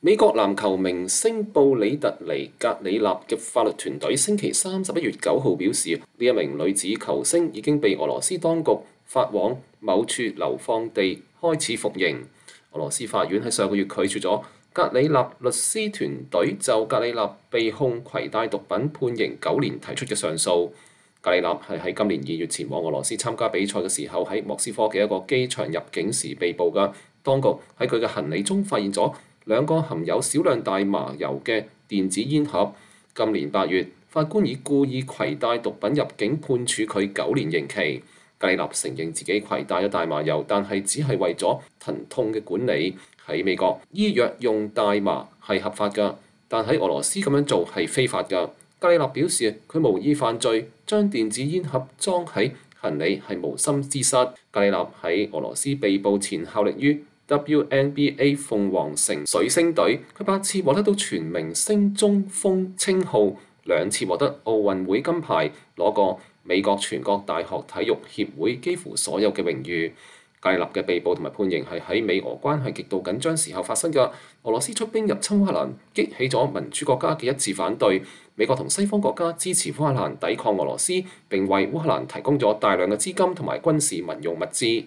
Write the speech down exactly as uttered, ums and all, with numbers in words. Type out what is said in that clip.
美國籃球明星布里特尼·格里納嘅法律團隊星期三十一月九號表示，呢一名女子球星已經被俄羅斯當局發往某處流放地開始服刑。俄羅斯法院喺上個月拒絕咗格里納律師團隊就格里納被控攜帶毒品判刑九年提出嘅上訴。格里納係喺今年二月前往俄羅斯參加比賽嘅時候，喺莫斯科嘅一個機場入境時被捕㗎。當局喺佢嘅行李中發現咗兩個含有少量大麻油嘅電子煙盒。今年八月，法官以故意攜帶毒品入境判處佢九年刑期。格里納承認自己攜帶咗大麻油，但係只係為咗疼痛嘅管理。喺美國，醫藥用大麻係合法㗎，但喺俄羅斯咁樣做係非法㗎。格里納表示，佢無意犯罪，將電子煙盒裝喺行李係無心之失。格里納喺俄羅斯被捕前效力於 W N B A 鳳凰城水星隊，佢八次獲得到全明星中鋒稱號，兩次獲得奧運會金牌，攞過美國全國大學體育協會幾乎所有嘅榮譽。格里納嘅被捕同埋判刑係喺美俄關係極度緊張時候發生㗎。俄羅斯出兵入侵烏克蘭，激起咗民主國家嘅一致反對。美國同西方國家支持烏克蘭抵抗俄羅斯，並為烏克蘭提供咗大量嘅資金同埋軍事民用物資。